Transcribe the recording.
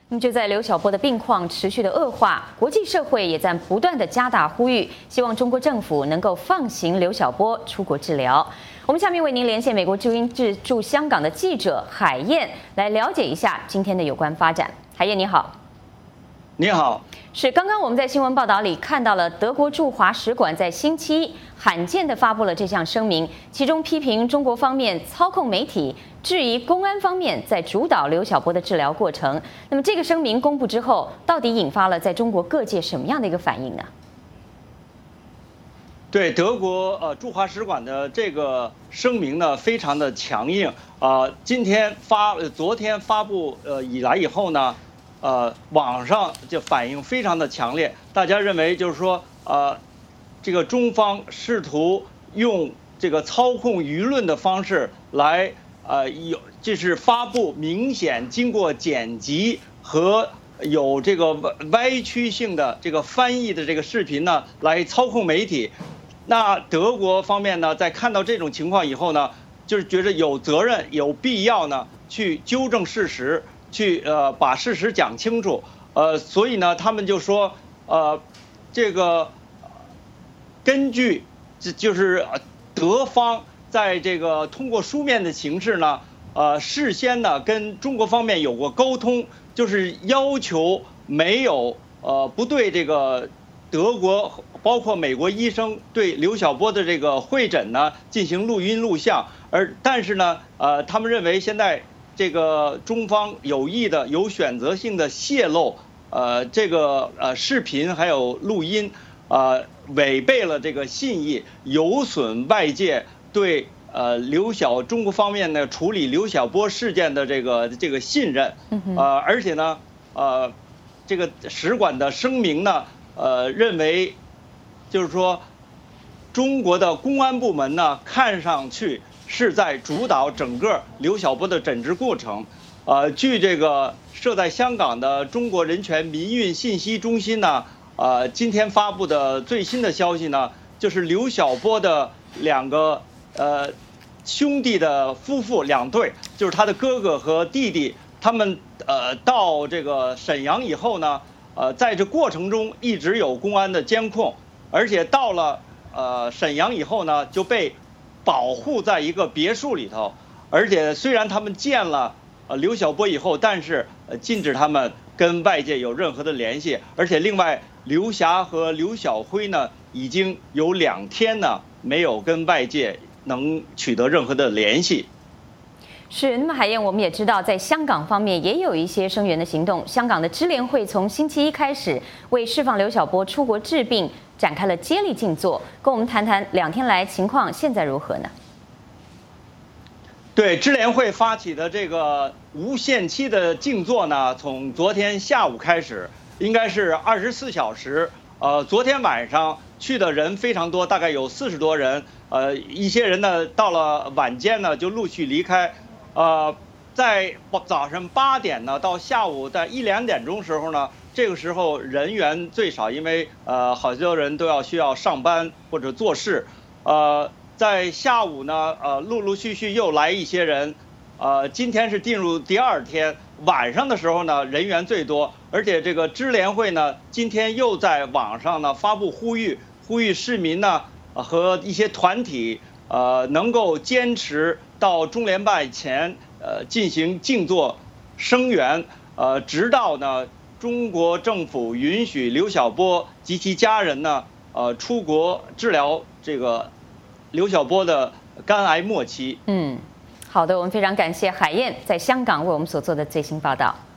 就在刘晓波的病况持续的恶化，国际社会也在不断的加大呼吁，希望中国政府能够放行刘晓波出国治疗。我们下面为您连线美国驻英驻驻香港的记者海燕，来了解一下今天的有关发展。海燕你好。 你好， 是刚刚我们在新闻报道里看到了德国驻华使馆在星期一罕见地发布了这项声明，其中批评中国方面操控媒体，质疑公安方面在主导刘晓波的治疗过程。那么这个声明公布之后，到底引发了在中国各界什么样的一个反应呢？ 对德国驻华使馆的这个声明呢，非常的强硬昨天发布以后呢。网上就反应非常的强烈，大家认为就是说，这个中方试图用这个操控舆论的方式来，就是发布明显经过剪辑和有这个歪曲性的这个翻译的这个视频呢，来操控媒体。那德国方面呢，在看到这种情况以后呢，就是觉得有责任、有必要呢，去纠正事实。去把事实讲清楚，所以呢，他们就说，这个根据就是德方在这个通过书面的形式呢，事先呢跟中国方面有过沟通，就是要求没有不对这个德国包括美国医生对刘晓波的这个会诊呢进行录音录像，但是呢，他们认为现在。这个中方有意的、有选择性的泄露，这个视频还有录音，违背了这个信义，有损外界对中国方面呢处理刘晓波事件的这个信任，而且呢，这个使馆的声明呢，认为，就是说，中国的公安部门呢看上去。是在主导整个刘晓波的诊治过程，据这个设在香港的中国人权民运信息中心呢，今天发布的最新的消息呢，就是刘晓波的两个兄弟的夫妇两对，就是他的哥哥和弟弟，他们到这个沈阳以后呢，在这过程中一直有公安的监控，而且到了沈阳以后呢，就被。保护在一个别墅里头，而且虽然他们见了刘晓波以后，但是禁止他们跟外界有任何的联系，而且另外刘霞和刘晓辉呢，已经有2天呢没有跟外界能取得任何的联系。 是，那么海燕，我们也知道，在香港方面也有一些声援的行动。香港的支联会从星期一开始为释放刘晓波出国治病展开了接力静坐，跟我们谈谈2天来情况现在如何呢？ 对，支联会发起的这个无限期的静坐呢，从昨天下午开始，应该是24小时。昨天晚上去的人非常多，大概有40多人。一些人呢到了晚间呢就陆续离开。在早上8点呢到下午在1、2点钟时候呢，这个时候人员最少，因为好多人都需要上班或者做事。在下午呢，陆陆续续又来一些人。今天是进入第2天，晚上的时候呢人员最多，而且这个支联会呢今天又在网上呢发布呼吁市民呢和一些团体能够坚持到中联办前进行静坐声援，直到呢中国政府允许刘晓波及其家人呢出国治疗这个刘晓波的肝癌末期。 好的，我们非常感谢海燕在香港为我们所做的最新报道。